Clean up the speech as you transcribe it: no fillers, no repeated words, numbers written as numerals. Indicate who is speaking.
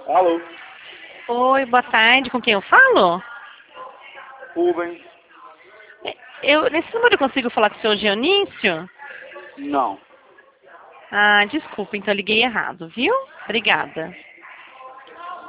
Speaker 1: Alô,
Speaker 2: Oi, boa tarde. Com quem eu falo?
Speaker 1: Rubens?
Speaker 2: Nesse número eu consigo falar com o seu Dionísio?
Speaker 1: Não.
Speaker 2: Ah, desculpa, então eu liguei errado, viu? Obrigada.